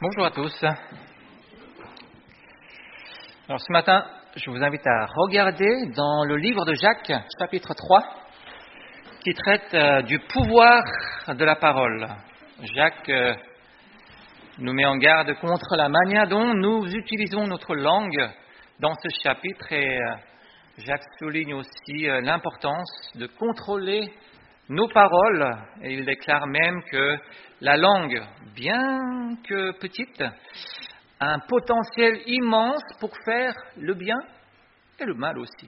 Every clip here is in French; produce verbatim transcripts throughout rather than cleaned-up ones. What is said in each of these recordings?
Bonjour à tous. Alors ce matin, je vous invite à regarder dans le livre de Jacques, chapitre trois, qui traite euh, du pouvoir de la parole. Jacques euh, nous met en garde contre la manière dont nous utilisons notre langue dans ce chapitre et euh, Jacques souligne aussi euh, l'importance de contrôler nos paroles et il déclare même que la langue, bien que petite, a un potentiel immense pour faire le bien et le mal aussi.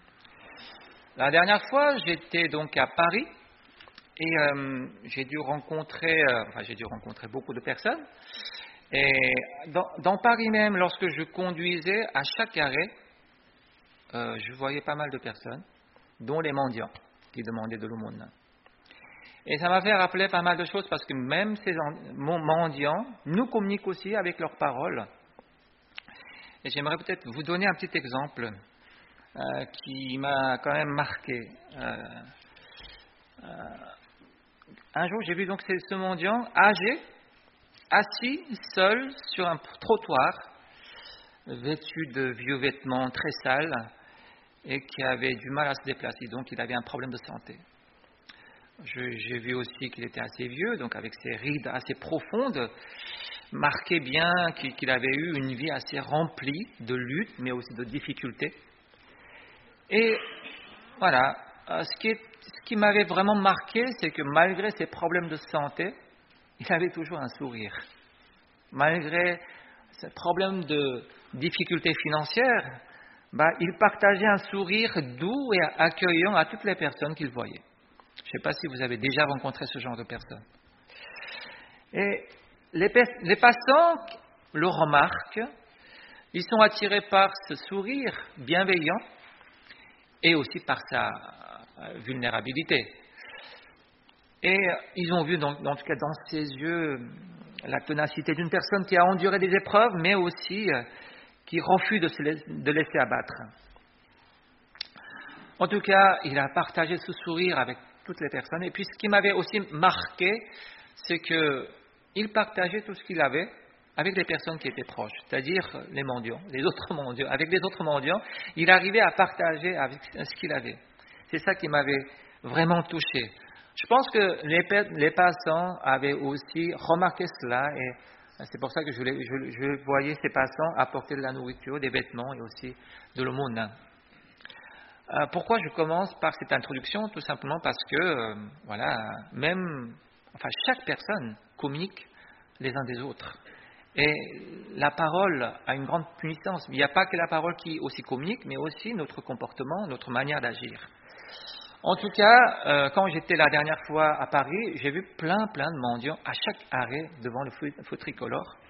La dernière fois, j'étais donc à Paris et euh, j'ai dû rencontrer, euh, enfin j'ai dû rencontrer beaucoup de personnes. Et dans, dans Paris même, lorsque je conduisais, à chaque arrêt, euh, je voyais pas mal de personnes, dont les mendiants qui demandaient de l'aumône. Et ça m'a fait rappeler pas mal de choses parce que même ces mendiants nous communiquent aussi avec leurs paroles. Et j'aimerais peut-être vous donner un petit exemple euh, qui m'a quand même marqué. Euh, euh, un jour, j'ai vu donc ce mendiant âgé, assis, seul, sur un trottoir, vêtu de vieux vêtements très sales et qui avait du mal à se déplacer. Donc, il avait un problème de santé. Je, j'ai vu aussi qu'il était assez vieux, donc avec ses rides assez profondes, marquait bien qu'il, qu'il avait eu une vie assez remplie de luttes, mais aussi de difficultés. Et voilà, ce qui, est, ce qui m'avait vraiment marqué, c'est que malgré ses problèmes de santé, il avait toujours un sourire. Malgré ses problèmes de difficultés financières, bah, il partageait un sourire doux et accueillant à toutes les personnes qu'il voyait. Je ne sais pas si vous avez déjà rencontré ce genre de personnes. Et les, les passants le remarquent, ils sont attirés par ce sourire bienveillant et aussi par sa vulnérabilité. Et ils ont vu, dans, en tout cas dans ses yeux, la ténacité d'une personne qui a enduré des épreuves, mais aussi qui refuse de se laisser, de laisser abattre. En tout cas, il a partagé ce sourire avec toutes les personnes. Et puis, ce qui m'avait aussi marqué, c'est qu'il partageait tout ce qu'il avait avec les personnes qui étaient proches, c'est-à-dire les mendiants, les autres mendiants. Avec les autres mendiants, il arrivait à partager avec ce qu'il avait. C'est ça qui m'avait vraiment touché. Je pense que les, les passants avaient aussi remarqué cela et c'est pour ça que je, les, je, je voyais ces passants apporter de la nourriture, des vêtements et aussi de l'aumône. Euh, pourquoi je commence par cette introduction? Tout simplement parce que, euh, voilà, même, enfin, chaque personne communique les uns des autres. Et la parole a une grande puissance. Il n'y a pas que la parole qui aussi communique, mais aussi notre comportement, notre manière d'agir. En tout cas, euh, quand j'étais la dernière fois à Paris, j'ai vu plein, plein de mendiants à chaque arrêt devant le feu, feu tricolore.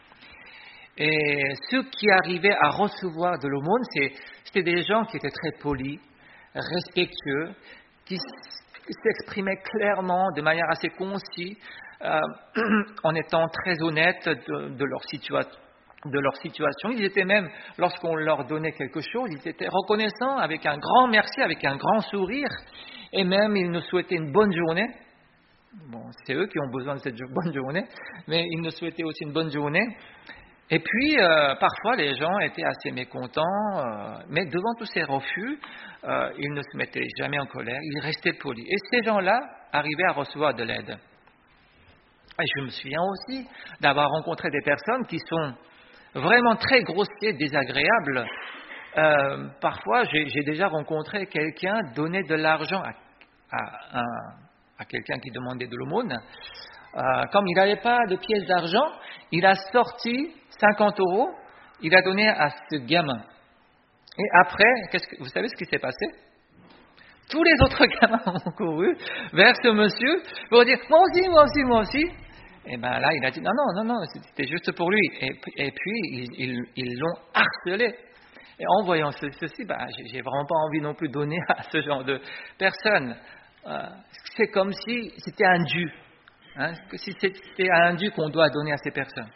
Et ceux qui arrivaient à recevoir de l'aumône, c'est, c'était des gens qui étaient très polis, respectueux, qui s'exprimaient clairement, de manière assez concise, euh, en étant très honnêtes de, de, leur situa- de leur situation. Ils étaient même, lorsqu'on leur donnait quelque chose, ils étaient reconnaissants avec un grand merci, avec un grand sourire, et même ils nous souhaitaient une bonne journée. Bon, c'est eux qui ont besoin de cette bonne journée, mais ils nous souhaitaient aussi une bonne journée. Et puis, euh, parfois, les gens étaient assez mécontents, euh, mais devant tous ces refus, euh, ils ne se mettaient jamais en colère, ils restaient polis. Et ces gens-là arrivaient à recevoir de l'aide. Et je me souviens aussi d'avoir rencontré des personnes qui sont vraiment très grossiers, désagréables. Euh, parfois, j'ai, j'ai déjà rencontré quelqu'un donner de l'argent à, à, à, à quelqu'un qui demandait de l'aumône. Euh, comme il n'avait pas de pièces d'argent, il a sorti cinquante euros, il a donné à ce gamin. Et après, qu'est-ce que, vous savez ce qui s'est passé? Tous les autres gamins ont couru vers ce monsieur pour dire « moi aussi, moi aussi, moi aussi ». Et bien là, il a dit « non, non, non, non, c'était juste pour lui ». Et, et puis, ils, ils, ils l'ont harcelé. Et en voyant ce, ceci, ben, j'ai, j'ai vraiment pas envie non plus de donner à ce genre de personnes. Euh, c'est comme si c'était un dû. Hein, si c'était un dû qu'on doit donner à ces personnes.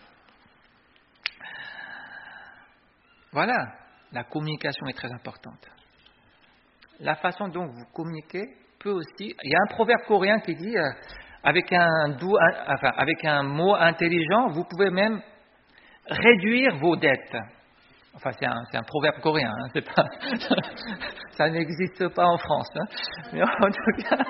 Voilà, la communication est très importante. La façon dont vous communiquez peut aussi... Il y a un proverbe coréen qui dit, euh, avec, un doux, enfin, avec un mot intelligent, vous pouvez même réduire vos dettes. Enfin, c'est un, c'est un proverbe coréen, hein, c'est pas, ça n'existe pas en France. Hein, mais en tout cas,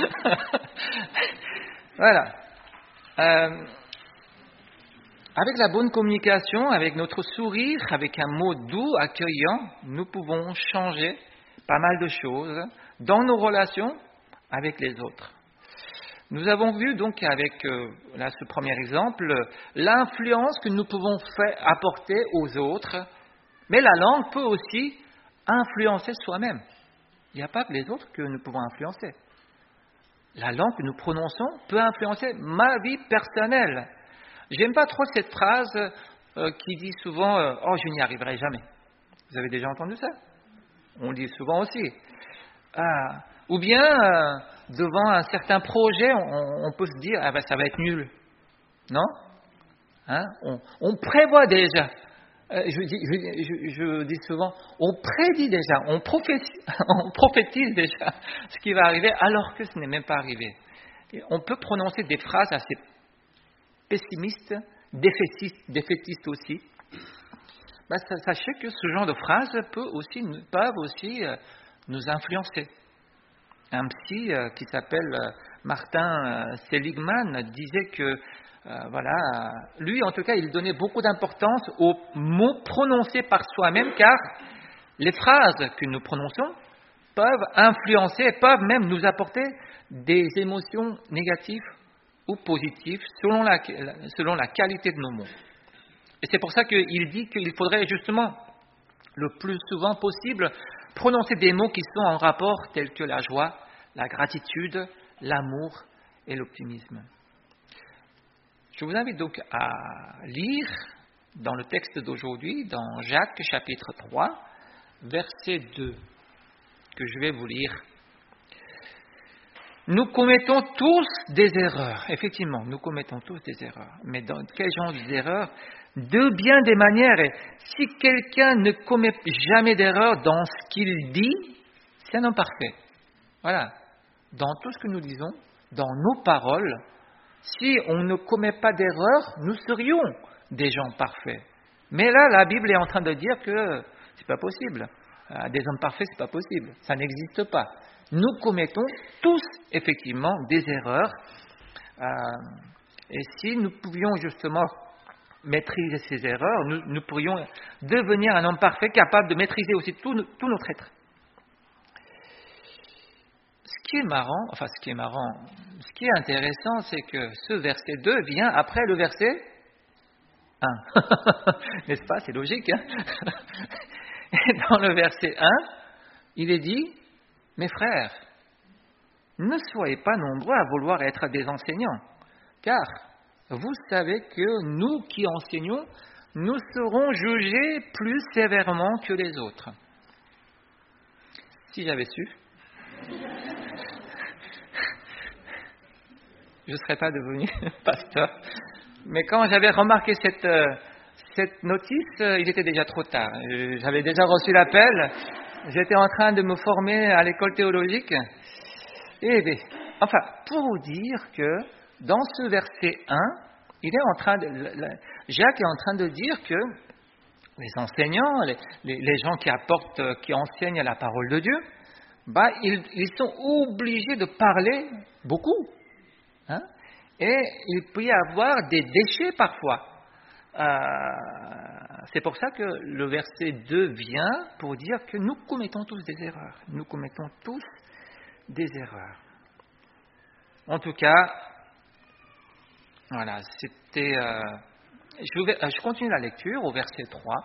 voilà. Euh, avec la bonne communication, avec notre sourire, avec un mot doux, accueillant, nous pouvons changer pas mal de choses dans nos relations avec les autres. Nous avons vu donc avec euh, là, ce premier exemple l'influence que nous pouvons faire, apporter aux autres, mais la langue peut aussi influencer soi-même. Il n'y a pas que les autres que nous pouvons influencer. La langue que nous prononçons peut influencer ma vie personnelle. J'aime pas trop cette phrase euh, qui dit souvent euh, « Oh, je n'y arriverai jamais ». Vous avez déjà entendu ça? On le dit souvent aussi. Ah, ou bien, euh, devant un certain projet, on, on peut se dire « Ah ben, ça va être nul ». Non? Hein? on, on prévoit déjà. Euh, je, dis, je, je, je dis souvent, on prédit déjà, on prophétise, on prophétise déjà ce qui va arriver alors que ce n'est même pas arrivé. Et on peut prononcer des phrases assez pessimistes, défaitistes, défaitistes aussi. Ben, sachez que ce genre de phrases peut aussi, peuvent aussi euh, nous influencer. Un psy euh, qui s'appelle euh, Martin euh, Seligman disait que Euh, voilà, lui en tout cas, il donnait beaucoup d'importance aux mots prononcés par soi-même, car les phrases que nous prononçons peuvent influencer, peuvent même nous apporter des émotions négatives ou positives selon la, selon la qualité de nos mots. Et c'est pour ça qu'il dit qu'il faudrait justement le plus souvent possible prononcer des mots qui sont en rapport tels que la joie, la gratitude, l'amour et l'optimisme. Je vous invite donc à lire dans le texte d'aujourd'hui, dans Jacques chapitre trois, verset deux, que je vais vous lire. Nous commettons tous des erreurs. Effectivement, nous commettons tous des erreurs. Mais dans quel genre d'erreurs? De bien des manières. Et si quelqu'un ne commet jamais d'erreur dans ce qu'il dit, c'est un homme parfait. Voilà. Dans tout ce que nous disons, dans nos paroles, si on ne commet pas d'erreur, nous serions des gens parfaits. Mais là, la Bible est en train de dire que c'est pas possible. Des hommes parfaits, c'est pas possible. Ça n'existe pas. Nous commettons tous, effectivement, des erreurs. Et si nous pouvions justement maîtriser ces erreurs, nous, nous pourrions devenir un homme parfait, capable de maîtriser aussi tout, tout notre être. Ce qui est marrant, enfin ce qui est marrant, ce qui est intéressant, c'est que ce verset deux vient après le verset un. N'est-ce pas? C'est logique. Hein? Et dans le verset un, il est dit, mes frères, ne soyez pas nombreux à vouloir être des enseignants, car vous savez que nous qui enseignons, nous serons jugés plus sévèrement que les autres. Si j'avais su, je ne serais pas devenu pasteur. Mais quand j'avais remarqué cette, euh, cette notice, euh, il était déjà trop tard. J'avais déjà reçu l'appel. J'étais en train de me former à l'école théologique. Et bien, enfin, pour vous dire que dans ce verset un, il est en train de, Jacques est en train de dire que les enseignants, les, les, les gens qui apportent, qui enseignent la parole de Dieu, bah, ils, ils sont obligés de parler beaucoup. Hein? Et il peut y avoir des déchets parfois. Euh, c'est pour ça que le verset deux vient pour dire que nous commettons tous des erreurs. Nous commettons tous des erreurs. En tout cas, voilà, c'était... Euh, je, vais, je continue la lecture au verset trois.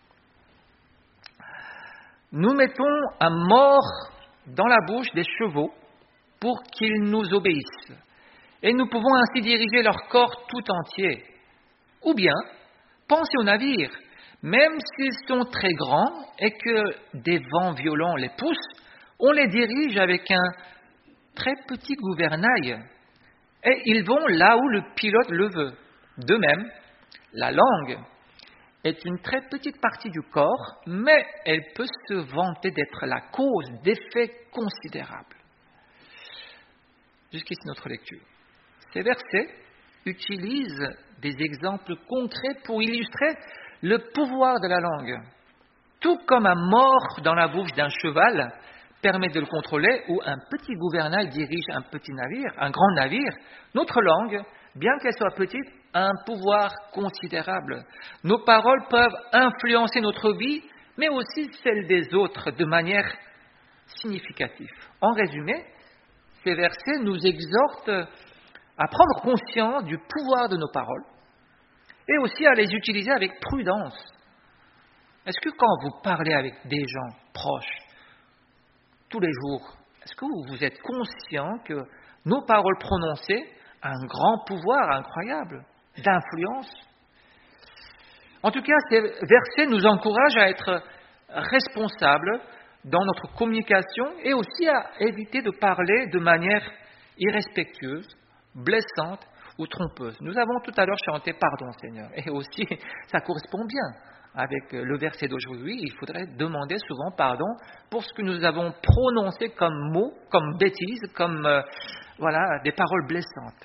Nous mettons un mort dans la bouche des chevaux pour qu'ils nous obéissent. Et nous pouvons ainsi diriger leur corps tout entier. Ou bien, pensez aux navires, même s'ils sont très grands et que des vents violents les poussent, on les dirige avec un très petit gouvernail et ils vont là où le pilote le veut. De même, la langue est une très petite partie du corps, mais elle peut se vanter d'être la cause d'effets considérables. Jusqu'ici notre lecture. Ces versets utilisent des exemples concrets pour illustrer le pouvoir de la langue. Tout comme un mors dans la bouche d'un cheval permet de le contrôler, ou un petit gouvernail dirige un petit navire, un grand navire, notre langue, bien qu'elle soit petite, a un pouvoir considérable. Nos paroles peuvent influencer notre vie, mais aussi celle des autres de manière significative. En résumé, ces versets nous exhortent à prendre conscience du pouvoir de nos paroles et aussi à les utiliser avec prudence. Est-ce que quand vous parlez avec des gens proches, tous les jours, est-ce que vous êtes conscient que nos paroles prononcées ont un grand pouvoir incroyable d'influence? En tout cas, ces versets nous encouragent à être responsables dans notre communication et aussi à éviter de parler de manière irrespectueuse, blessante ou trompeuse. Nous avons tout à l'heure chanté « Pardon Seigneur » et aussi ça correspond bien avec le verset d'aujourd'hui. Il faudrait demander souvent pardon pour ce que nous avons prononcé comme mots, comme bêtises, comme euh, voilà, des paroles blessantes.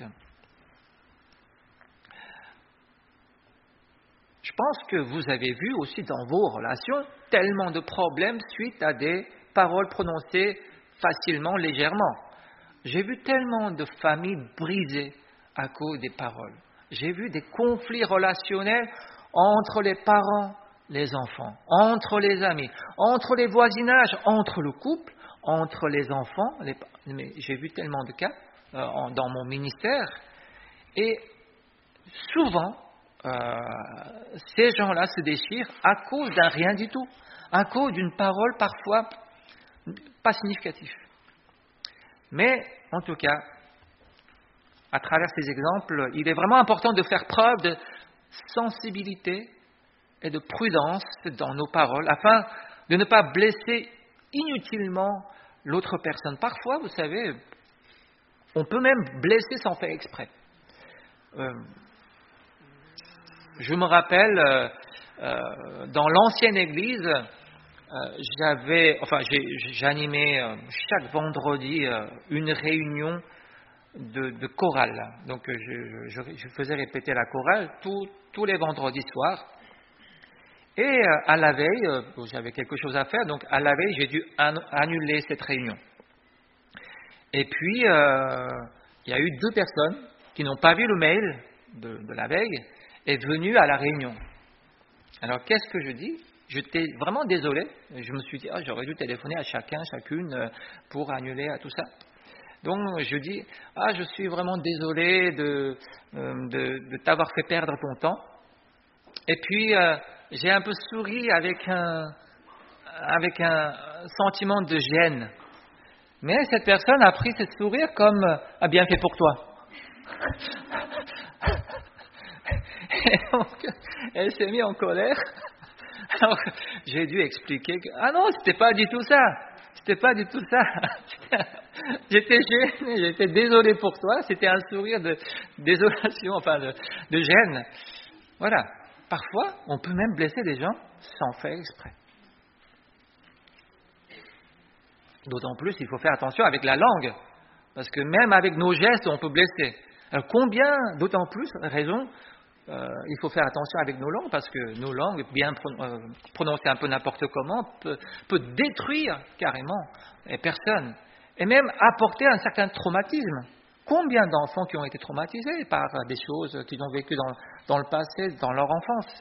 Je pense que vous avez vu aussi dans vos relations tellement de problèmes suite à des paroles prononcées facilement, légèrement. J'ai vu tellement de familles brisées à cause des paroles. J'ai vu des conflits relationnels entre les parents, les enfants, entre les amis, entre les voisinages, entre le couple, entre les enfants. Les... Mais j'ai vu tellement de cas euh, en, dans mon ministère. Et souvent, euh, ces gens-là se déchirent à cause d'un rien du tout, à cause d'une parole parfois pas significative. Mais en tout cas, à travers ces exemples, il est vraiment important de faire preuve de sensibilité et de prudence dans nos paroles, afin de ne pas blesser inutilement l'autre personne. Parfois, vous savez, on peut même blesser sans faire exprès. Euh, je me rappelle, euh, euh, dans l'ancienne église, euh, j'avais, enfin, j'ai, j'animais euh, chaque vendredi euh, une réunion De, de chorale. Donc je, je, je faisais répéter la chorale tous, tous les vendredis soirs. Et euh, à la veille, euh, j'avais quelque chose à faire, donc à la veille, j'ai dû an- annuler cette réunion. Et puis, euh, il y a eu deux personnes qui n'ont pas vu le mail de, de la veille et venues à la réunion. Alors, qu'est-ce que je dis? J'étais vraiment désolé. Je me suis dit, ah, j'aurais dû téléphoner à chacun, chacune euh, pour annuler à tout ça. Donc je dis, ah, je suis vraiment désolé de, euh, de, de t'avoir fait perdre ton temps. Et puis euh, j'ai un peu souri avec un, avec un sentiment de gêne. Mais cette personne a pris ce sourire comme, ah, bien fait pour toi. Et donc, elle s'est mise en colère. Alors j'ai dû expliquer que, ah non, c'était pas du tout ça. C'était pas du tout ça. J'étais gêné, j'étais désolé pour toi. C'était un sourire de désolation, enfin de, de gêne. Voilà. Parfois, on peut même blesser des gens sans faire exprès. D'autant plus, il faut faire attention avec la langue, parce que même avec nos gestes, on peut blesser. Alors combien, d'autant plus, raison, euh, il faut faire attention avec nos langues, parce que nos langues, bien euh, prononcées un peu n'importe comment, peut, peut détruire carrément les personnes, et même apporter un certain traumatisme. Combien d'enfants qui ont été traumatisés par des choses qu'ils ont vécues dans, dans le passé, dans leur enfance?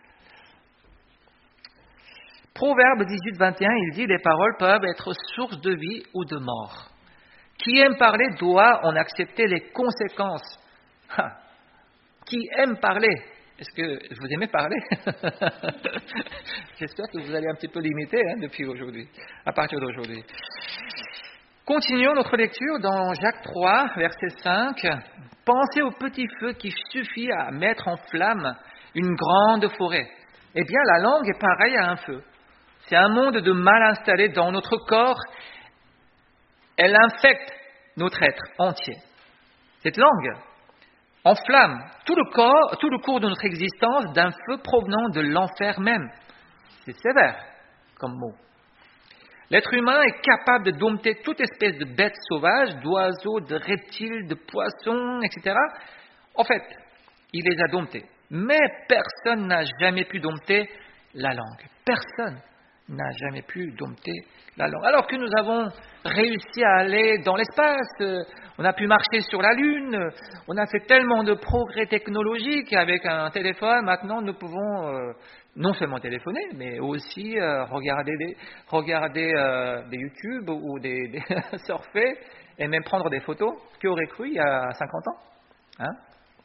Proverbe dix-huit, vingt et un, il dit « Les paroles peuvent être source de vie ou de mort. Qui aime parler doit en accepter les conséquences. » Qui aime parler? Est-ce que vous aimez parler? J'espère que vous allez un petit peu limiter hein, depuis aujourd'hui, à partir d'aujourd'hui. Continuons notre lecture dans Jacques trois, verset cinq. « Pensez au petit feu qui suffit à mettre en flamme une grande forêt. » Eh bien, la langue est pareille à un feu. C'est un monde de mal installé dans notre corps. Elle infecte notre être entier. Cette langue enflamme tout le corps, tout le cours de notre existence d'un feu provenant de l'enfer même. C'est sévère comme mot. L'être humain est capable de dompter toute espèce de bêtes sauvages, d'oiseaux, de reptiles, de poissons, et cetera. En fait, il les a domptés. Mais personne n'a jamais pu dompter la langue. Personne n'a jamais pu dompter la langue. Alors que nous avons réussi à aller dans l'espace, on a pu marcher sur la Lune, on a fait tellement de progrès technologiques avec un téléphone, maintenant nous pouvons euh, non seulement téléphoner, mais aussi euh, regarder, des, regarder euh, des YouTube ou des, des surfer et même prendre des photos. Qui aurait cru il y a cinquante ans, hein?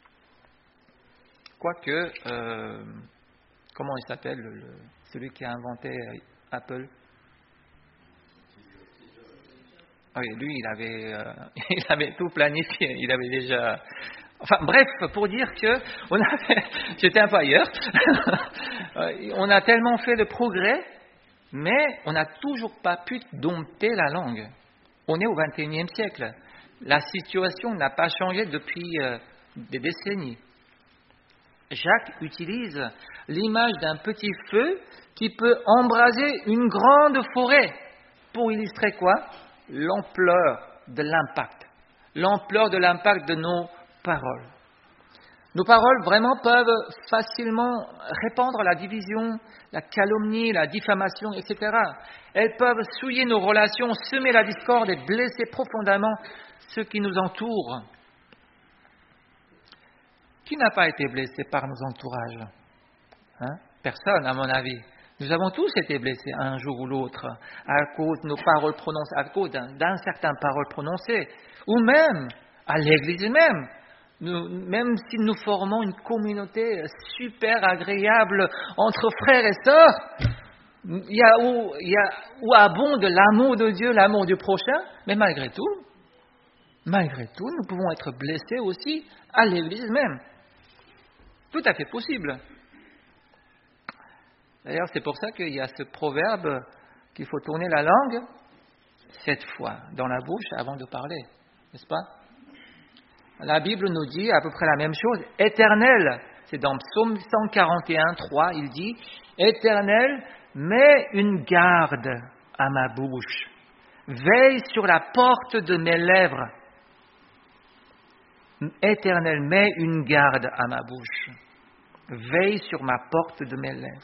Quoique, euh, comment il s'appelle, le, celui qui a inventé Apple? Ah oui, lui, il avait, euh, il avait tout planifié, il avait déjà... Enfin, bref, pour dire que, on a fait, j'étais un peu ailleurs, on a tellement fait de progrès, mais on n'a toujours pas pu dompter la langue. On est au vingt et unième siècle. La situation n'a pas changé depuis euh, des décennies. Jacques utilise l'image d'un petit feu qui peut embraser une grande forêt pour illustrer quoi? L'ampleur de l'impact. L'ampleur de l'impact de nos paroles. Nos paroles vraiment peuvent facilement répandre la division, la calomnie, la diffamation, et cetera. Elles peuvent souiller nos relations, semer la discorde et blesser profondément ceux qui nous entourent. Qui n'a pas été blessé par nos entourages? hein Personne, à mon avis. Nous avons tous été blessés un jour ou l'autre à cause de nos paroles prononcées, à cause d'un, d'un certain paroles prononcées, ou même à l'église même. Nous, même si nous formons une communauté super agréable entre frères et sœurs, il y a où, il y a où abonde l'amour de Dieu, l'amour du prochain, mais malgré tout, malgré tout, nous pouvons être blessés aussi à l'église même. Tout à fait possible. D'ailleurs, c'est pour ça qu'il y a ce proverbe qu'il faut tourner la langue sept fois dans la bouche avant de parler, n'est-ce pas? La Bible nous dit à peu près la même chose. Éternel, c'est dans Psaume cent quarante et un, trois, il dit « Éternel, mets une garde à ma bouche, veille sur la porte de mes lèvres. Éternel, mets une garde à ma bouche, veille sur ma porte de mes lèvres. »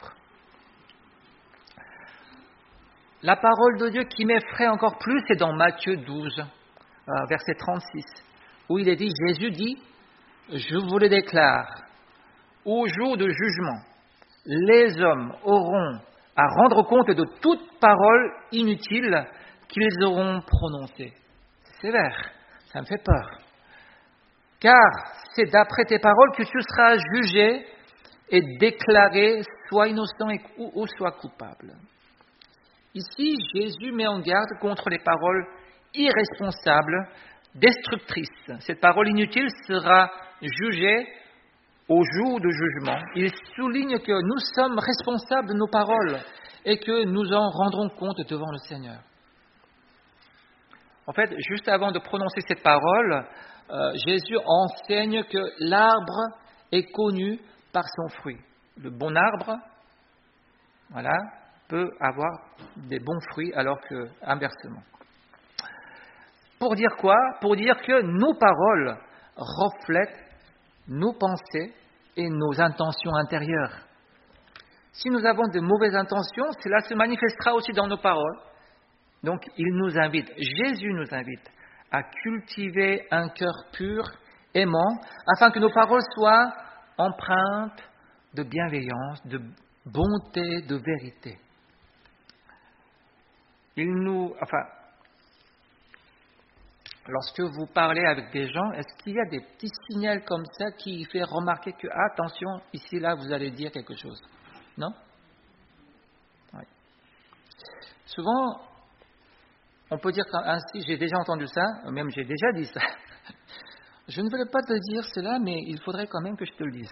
La parole de Dieu qui m'effraie encore plus, c'est dans Matthieu douze, verset trente-six, où il est dit, Jésus dit, « Je vous le déclare, au jour de jugement, les hommes auront à rendre compte de toute parole inutile qu'ils auront prononcée. » C'est sévère, ça me fait peur. Car c'est d'après tes paroles que tu seras jugé et déclaré soit innocent ou, ou soit coupable. Ici, Jésus met en garde contre les paroles irresponsables, destructrices. Cette parole inutile sera jugée au jour de jugement. Il souligne que nous sommes responsables de nos paroles et que nous en rendrons compte devant le Seigneur. En fait, juste avant de prononcer cette parole, euh, Jésus enseigne que l'arbre est connu par son fruit. Le bon arbre, voilà, peut avoir des bons fruits, alors que inversement. Pour dire quoi? Pour dire que nos paroles reflètent nos pensées et nos intentions intérieures. Si nous avons de mauvaises intentions, cela se manifestera aussi dans nos paroles. Donc, il nous invite, Jésus nous invite à cultiver un cœur pur, aimant, afin que nos paroles soient empreintes de bienveillance, de bonté, de vérité. Il nous, enfin, lorsque vous parlez avec des gens, est-ce qu'il y a des petits signaux comme ça qui fait remarquer que, attention, ici, là, vous allez dire quelque chose? Non? Oui. Souvent, on peut dire ainsi, j'ai déjà entendu ça, même j'ai déjà dit ça. Je ne voulais pas te dire cela, mais il faudrait quand même que je te le dise.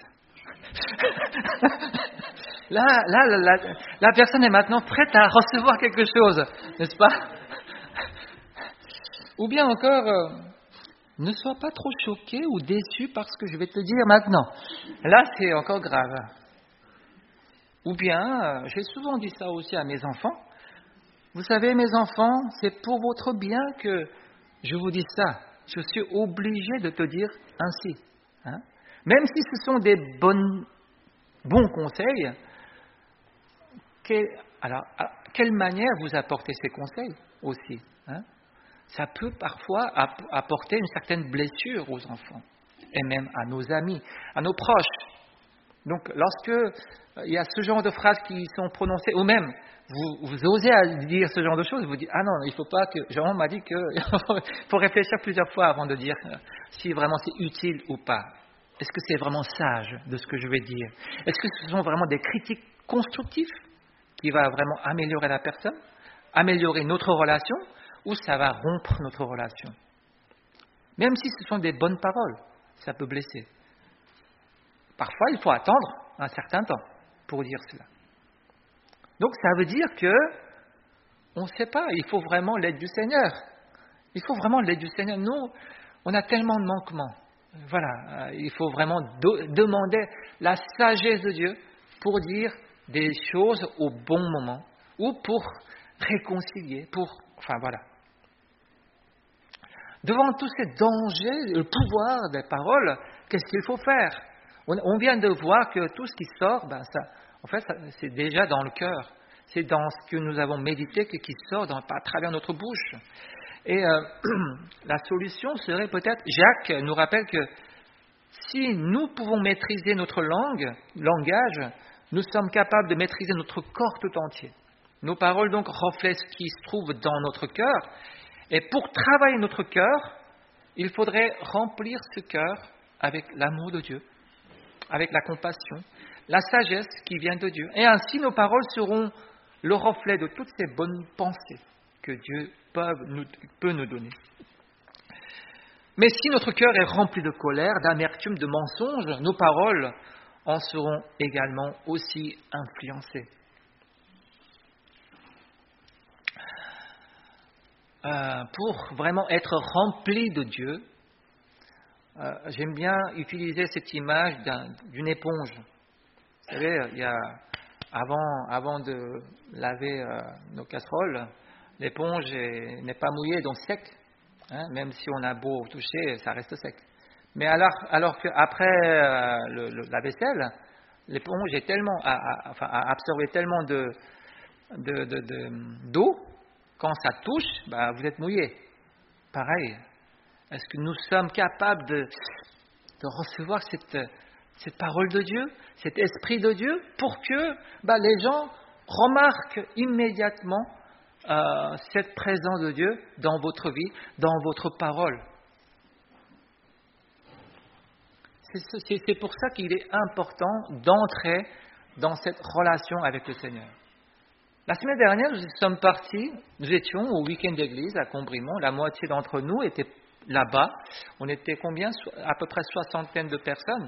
Là, là, la, la, la personne est maintenant prête à recevoir quelque chose, n'est-ce pas? Ou bien encore, euh, ne sois pas trop choqué ou déçu par ce que je vais te dire maintenant. Là, c'est encore grave. Ou bien, euh, j'ai souvent dit ça aussi à mes enfants. Vous savez, mes enfants, c'est pour votre bien que je vous dis ça. Je suis obligé de te dire ainsi. Hein? Même si ce sont des bonnes, bons conseils, quelle, alors, à quelle manière vous apportez ces conseils aussi, hein? Ça peut parfois apporter une certaine blessure aux enfants, et même à nos amis, à nos proches. Donc, lorsque il y a ce genre de phrases qui sont prononcées, ou même vous, vous osez dire ce genre de choses, vous dites « Ah non, il ne faut pas que… » Jérôme m'a dit qu'il faut réfléchir plusieurs fois avant de dire si vraiment c'est utile ou pas. Est-ce que c'est vraiment sage de ce que je vais dire? Est-ce que ce sont vraiment des critiques constructives qui vont vraiment améliorer la personne, améliorer notre relation, ou ça va rompre notre relation? Même si ce sont des bonnes paroles, ça peut blesser. Parfois, il faut attendre un certain temps pour dire cela. Donc, ça veut dire que on ne sait pas, il faut vraiment l'aide du Seigneur. Il faut vraiment l'aide du Seigneur. Nous, on a tellement de manquements. Voilà, il faut vraiment do- demander la sagesse de Dieu pour dire des choses au bon moment ou pour réconcilier, pour… Enfin, voilà. Devant tous ces dangers, le pouvoir des paroles, qu'est-ce qu'il faut faire? On vient de voir que tout ce qui sort, ben ça, en fait, ça, c'est déjà dans le cœur. C'est dans ce que nous avons médité qui sort dans, à travers notre bouche. Et euh, la solution serait peut-être, Jacques nous rappelle que si nous pouvons maîtriser notre langue, langage, nous sommes capables de maîtriser notre corps tout entier. Nos paroles donc reflètent ce qui se trouve dans notre cœur. Et pour travailler notre cœur, il faudrait remplir ce cœur avec l'amour de Dieu, avec la compassion, la sagesse qui vient de Dieu. Et ainsi, nos paroles seront le reflet de toutes ces bonnes pensées que Dieu peut nous, peut nous donner. Mais si notre cœur est rempli de colère, d'amertume, de mensonges, nos paroles en seront également aussi influencées. Euh, pour vraiment être rempli de Dieu, Euh, j'aime bien utiliser cette image d'un, d'une éponge. Vous savez, il y a, avant, avant de laver euh, nos casseroles, l'éponge est, n'est pas mouillée, donc sec. Hein, même si on a beau toucher, ça reste sec. Mais alors, alors qu'après euh, le, le, la vaisselle, l'éponge est tellement, a, a, enfin, a absorbé tellement de, de, de, de, d'eau, quand ça touche, bah, vous êtes mouillé. Pareil. Est-ce que nous sommes capables de, de recevoir cette, cette parole de Dieu, cet esprit de Dieu, pour que bah, les gens remarquent immédiatement euh, cette présence de Dieu dans votre vie, dans votre parole? C'est, c'est, c'est pour ça qu'il est important d'entrer dans cette relation avec le Seigneur. La semaine dernière, nous sommes partis, nous étions au week-end d'église à Combremont, la moitié d'entre nous étaient là-bas. On était combien? À peu près soixantaine de personnes.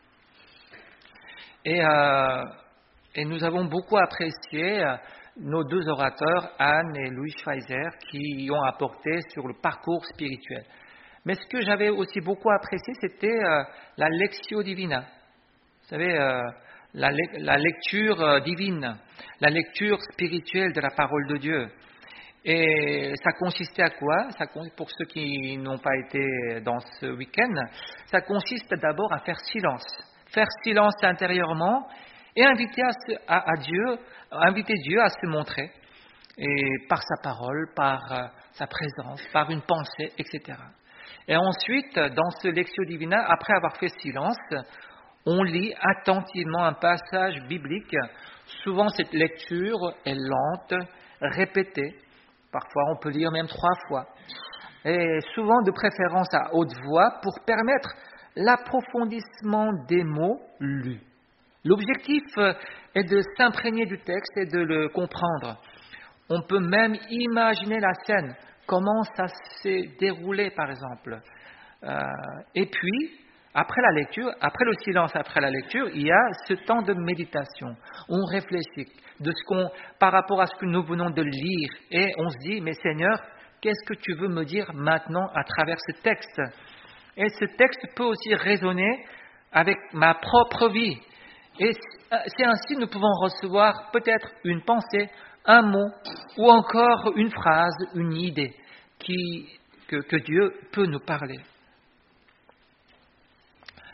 Et, euh, et nous avons beaucoup apprécié euh, nos deux orateurs, Anne et Louis Schweizer, qui ont apporté sur le parcours spirituel. Mais ce que j'avais aussi beaucoup apprécié, c'était euh, la Lectio Divina. Vous savez, euh, la, le- la lecture euh, divine, la lecture spirituelle de la parole de Dieu. Et ça consistait à quoi? ça, Pour ceux qui n'ont pas été dans ce week-end, ça consiste d'abord à faire silence. Faire silence intérieurement et inviter, à ce, à, à Dieu, inviter Dieu à se montrer. Et par sa parole, par euh, sa présence, par une pensée, et cetera. Et ensuite, dans ce Lectio Divina, après avoir fait silence, on lit attentivement un passage biblique. Souvent, cette lecture est lente, répétée. Parfois, on peut lire même trois fois. Et souvent, de préférence à haute voix, pour permettre l'approfondissement des mots lus. L'objectif est de s'imprégner du texte et de le comprendre. On peut même imaginer la scène, comment ça s'est déroulé, par exemple. Euh, et puis, après la lecture, après le silence, après la lecture, il y a ce temps de méditation. On réfléchit de ce qu'on, par rapport à ce que nous venons de lire, et on se dit, mais Seigneur, qu'est-ce que tu veux me dire maintenant à travers ce texte? Et ce texte peut aussi résonner avec ma propre vie. Et c'est ainsi que nous pouvons recevoir peut-être une pensée, un mot, ou encore une phrase, une idée qui, que, que Dieu peut nous parler.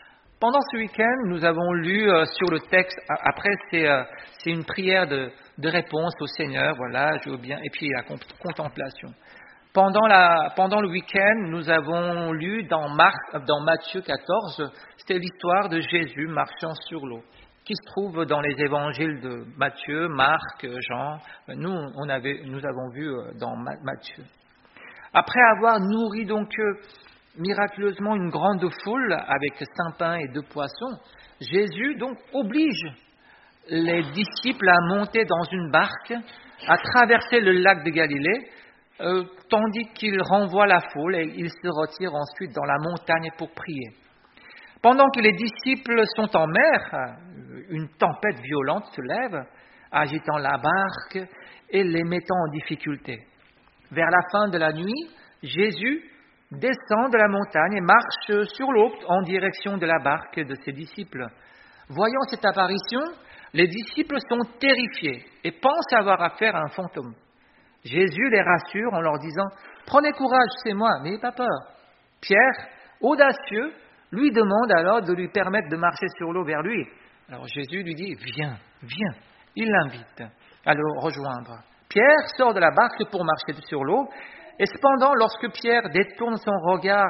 pendant ce week-end, nous avons lu euh, sur le texte, après c'est, euh, c'est une prière de, de réponse au Seigneur, voilà, je veux bien, et puis la contemplation. Pendant, la, pendant le week-end, nous avons lu dans, Marc, dans Matthieu quatorze, c'était l'histoire de Jésus marchant sur l'eau, qui se trouve dans les évangiles de Matthieu, Marc, Jean. Nous, on avait, nous avons vu dans Matthieu. Après avoir nourri donc miraculeusement une grande foule avec cinq pains et deux poissons, Jésus donc oblige les disciples à monter dans une barque, à traverser le lac de Galilée, Euh, tandis qu'il renvoie la foule et il se retire ensuite dans la montagne pour prier. Pendant que les disciples sont en mer, une tempête violente se lève, agitant la barque et les mettant en difficulté. Vers la fin de la nuit, Jésus descend de la montagne et marche sur l'eau en direction de la barque de ses disciples. Voyant cette apparition, les disciples sont terrifiés et pensent avoir affaire à un fantôme. Jésus les rassure en leur disant « Prenez courage, c'est moi, n'ayez pas peur. » Pierre, audacieux, lui demande alors de lui permettre de marcher sur l'eau vers lui. Alors Jésus lui dit « Viens, viens ». Il l'invite à le rejoindre. Pierre sort de la barque pour marcher sur l'eau, et cependant, lorsque Pierre détourne son regard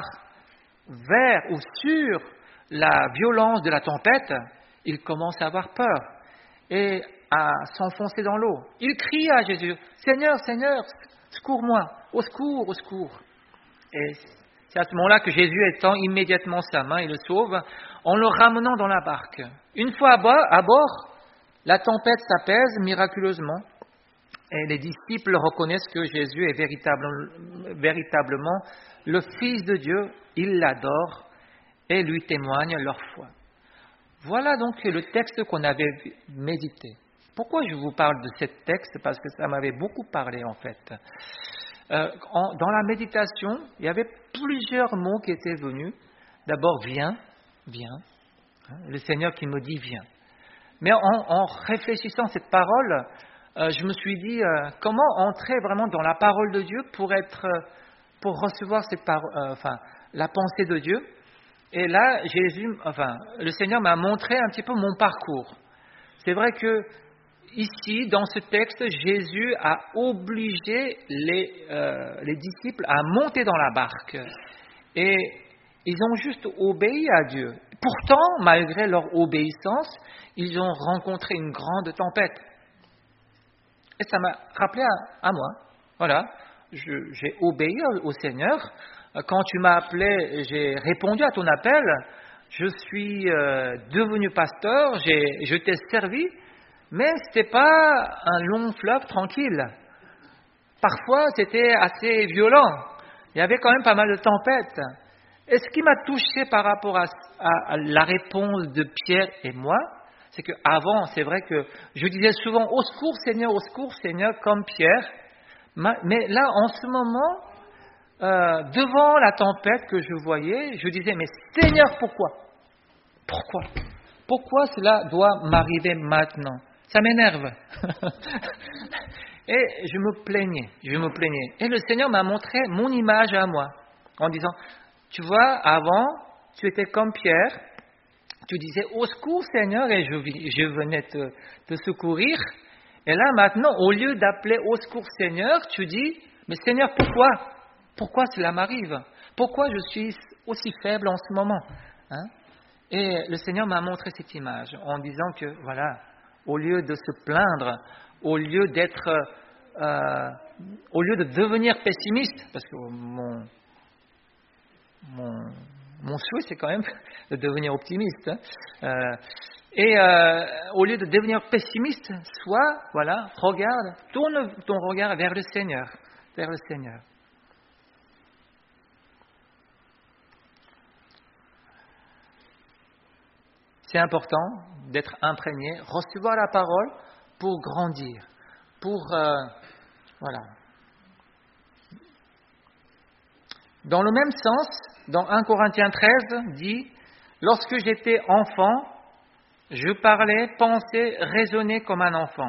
vers ou sur la violence de la tempête, il commence à avoir peur et à s'enfoncer dans l'eau. Il crie à Jésus, « Seigneur, Seigneur, secours-moi, au secours, au secours !» Et c'est à ce moment-là que Jésus étend immédiatement sa main et le sauve en le ramenant dans la barque. Une fois à bord, à bord la tempête s'apaise miraculeusement et les disciples reconnaissent que Jésus est véritable, véritablement le Fils de Dieu. Ils l'adorent et lui témoignent leur foi. Voilà donc le texte qu'on avait médité. Pourquoi je vous parle de ce texte? Parce que ça m'avait beaucoup parlé en fait. Euh, en, dans la méditation, il y avait plusieurs mots qui étaient venus. D'abord, viens, viens. Le Seigneur qui me dit viens. Mais en, en réfléchissant à cette parole, euh, je me suis dit euh, comment entrer vraiment dans la parole de Dieu pour être, pour recevoir cette parole, euh, enfin, la pensée de Dieu. Et là, Jésus, enfin, le Seigneur m'a montré un petit peu mon parcours. C'est vrai que ici, dans ce texte, Jésus a obligé les, euh, les disciples à monter dans la barque. Et ils ont juste obéi à Dieu. Pourtant, malgré leur obéissance, ils ont rencontré une grande tempête. Et ça m'a rappelé à, à moi. Voilà, je, j'ai obéi au Seigneur. Quand tu m'as appelé, j'ai répondu à ton appel. Je suis euh, devenu pasteur, j'ai, je t'ai servi. Mais ce n'était pas un long fleuve tranquille. Parfois, c'était assez violent. Il y avait quand même pas mal de tempêtes. Et ce qui m'a touché par rapport à, à, à la réponse de Pierre et moi, c'est qu'avant, c'est vrai que je disais souvent « Au secours Seigneur, au secours Seigneur » comme Pierre. Mais là, en ce moment, euh, devant la tempête que je voyais, je disais « Mais Seigneur, pourquoi ? Pourquoi ? Pourquoi cela doit m'arriver maintenant ? Ça m'énerve. » Et je me plaignais, je me plaignais. Et le Seigneur m'a montré mon image à moi, en disant, tu vois, avant, tu étais comme Pierre, tu disais, au secours Seigneur, et je, je venais te, te secourir. Et là, maintenant, au lieu d'appeler au secours Seigneur, tu dis, mais Seigneur, pourquoi ? Pourquoi cela m'arrive ? Pourquoi je suis aussi faible en ce moment ? Hein ? Et le Seigneur m'a montré cette image, en disant que, voilà, au lieu de se plaindre, au lieu d'être, euh, au lieu de devenir pessimiste, parce que mon, mon, mon souhait c'est quand même de devenir optimiste, hein, euh, et euh, au lieu de devenir pessimiste, soit, voilà, regarde, tourne ton regard vers le Seigneur, vers le Seigneur. C'est important d'être imprégné, recevoir la parole pour grandir, pour... Euh, voilà. Dans le même sens, dans premier Corinthiens treize, dit « Lorsque j'étais enfant, je parlais, pensais, raisonnais comme un enfant.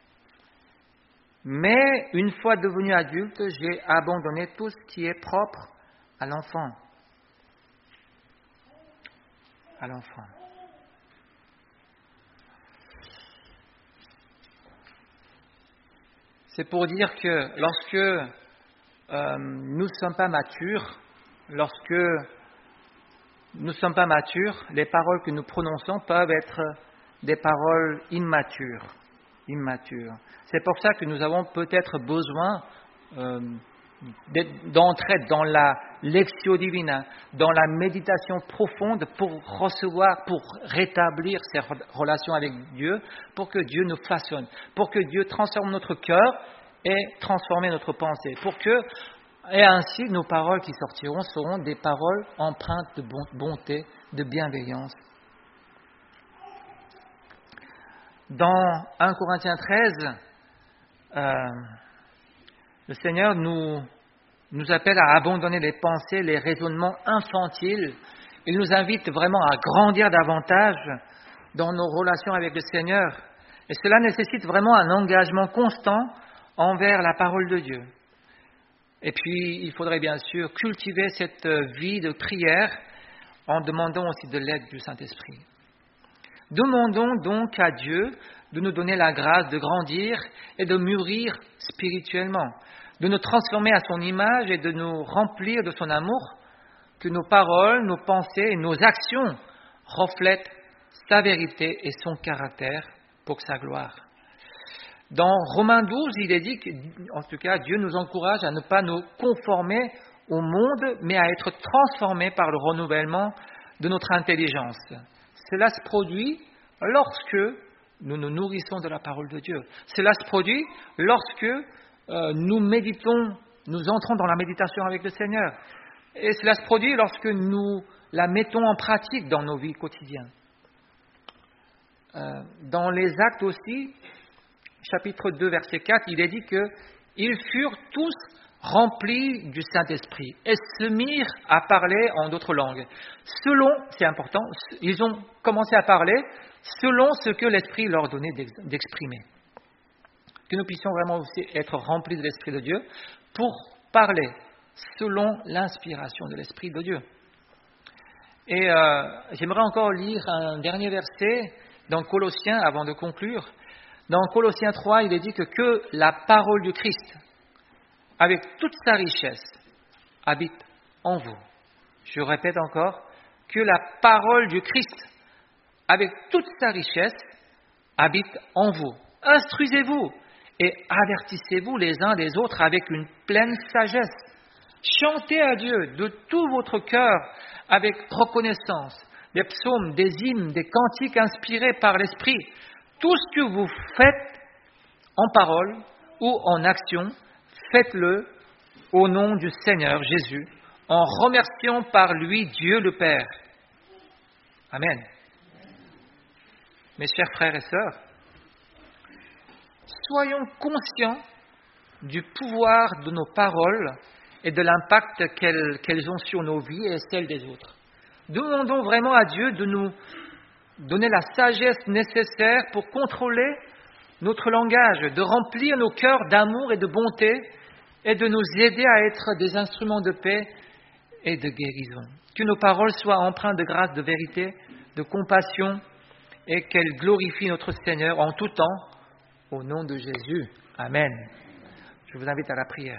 Mais une fois devenu adulte, j'ai abandonné tout ce qui est propre à l'enfant. » à l'enfant. C'est pour dire que lorsque euh, nous ne sommes pas matures, lorsque nous ne sommes pas matures, les paroles que nous prononçons peuvent être des paroles immatures. immatures. C'est pour ça que nous avons peut-être besoin euh, d'entrer dans la lectio divina, dans la méditation profonde pour recevoir, pour rétablir ces relations avec Dieu, pour que Dieu nous façonne, pour que Dieu transforme notre cœur et transforme notre pensée, pour que, et ainsi nos paroles qui sortiront seront des paroles empreintes de bonté, de bienveillance. Dans un Corinthiens treize, euh, le Seigneur nous, nous appelle à abandonner les pensées, les raisonnements infantiles. Il nous invite vraiment à grandir davantage dans nos relations avec le Seigneur. Et cela nécessite vraiment un engagement constant envers la parole de Dieu. Et puis, il faudrait bien sûr cultiver cette vie de prière en demandant aussi de l'aide du Saint-Esprit. Demandons donc à Dieu de nous donner la grâce de grandir et de mûrir spirituellement, de nous transformer à son image et de nous remplir de son amour, que nos paroles, nos pensées et nos actions reflètent sa vérité et son caractère pour sa gloire. Dans Romains douze, il est dit que, en tout cas, Dieu nous encourage à ne pas nous conformer au monde, mais à être transformés par le renouvellement de notre intelligence. Cela se produit lorsque nous nous nourrissons de la parole de Dieu. Cela se produit lorsque euh, nous méditons, nous entrons dans la méditation avec le Seigneur. Et cela se produit lorsque nous la mettons en pratique dans nos vies quotidiennes. Euh, dans les Actes aussi, chapitre deux, verset quatre, il est dit qu'ils furent tous remplis du Saint-Esprit et se mirent à parler en d'autres langues. Selon, c'est important, ils ont commencé à parler selon ce que l'Esprit leur donnait d'exprimer. Que nous puissions vraiment aussi être remplis de l'Esprit de Dieu pour parler selon l'inspiration de l'Esprit de Dieu. Et euh, j'aimerais encore lire un dernier verset dans Colossiens avant de conclure. Dans Colossiens trois, il est dit que, que la parole du Christ, avec toute sa richesse, habite en vous. Je répète encore, que la parole du Christ, avec toute sa richesse, habite en vous. Instruisez-vous et avertissez-vous les uns des autres avec une pleine sagesse. Chantez à Dieu de tout votre cœur avec reconnaissance, des psaumes, des hymnes, des cantiques inspirés par l'Esprit. Tout ce que vous faites en parole ou en action, faites-le au nom du Seigneur Jésus, en remerciant par lui Dieu le Père. Amen. Mes chers frères et sœurs, soyons conscients du pouvoir de nos paroles et de l'impact qu'elles, qu'elles ont sur nos vies et celles des autres. Demandons vraiment à Dieu de nous donner la sagesse nécessaire pour contrôler notre langage, de remplir nos cœurs d'amour et de bonté et de nous aider à être des instruments de paix et de guérison. Que nos paroles soient empreintes de grâce, de vérité, de compassion et qu'elles glorifient notre Seigneur en tout temps, au nom de Jésus. Amen. Je vous invite à la prière.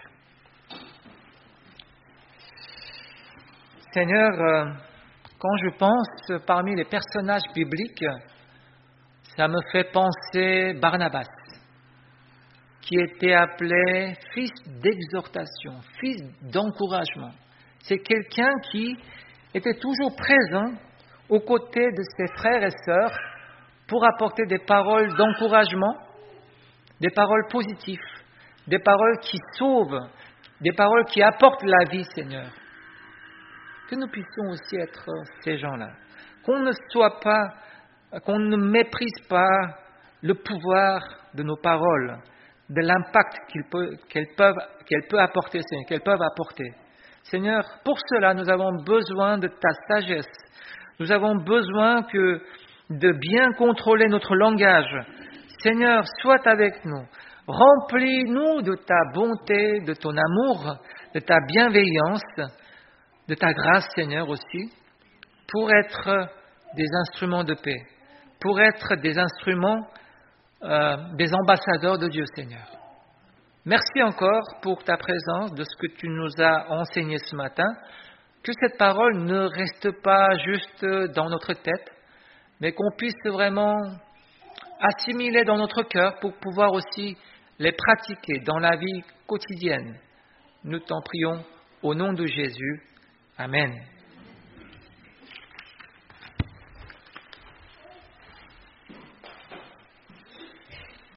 Seigneur, quand je pense parmi les personnages bibliques, ça me fait penser Barnabas, qui était appelé fils d'exhortation, fils d'encouragement. C'est quelqu'un qui était toujours présent aux côtés de ses frères et sœurs pour apporter des paroles d'encouragement, des paroles positives, des paroles qui sauvent, des paroles qui apportent la vie, Seigneur. Que nous puissions aussi être ces gens-là. Qu'on ne soit pas, qu'on ne méprise pas le pouvoir de nos paroles, de l'impact qu'elles peuvent, qu'elles peuvent, qu'elles peuvent apporter, Seigneur, qu'elles peuvent apporter. Seigneur, pour cela, nous avons besoin de ta sagesse. Nous avons besoin que de bien contrôler notre langage. Seigneur, sois avec nous. Remplis-nous de ta bonté, de ton amour, de ta bienveillance, de ta grâce, Seigneur, aussi, pour être des instruments de paix, pour être des instruments, euh, des ambassadeurs de Dieu Seigneur. Merci encore pour ta présence, de ce que tu nous as enseigné ce matin. Que cette parole ne reste pas juste dans notre tête, mais qu'on puisse vraiment assimiler dans notre cœur pour pouvoir aussi les pratiquer dans la vie quotidienne. Nous t'en prions au nom de Jésus. Amen.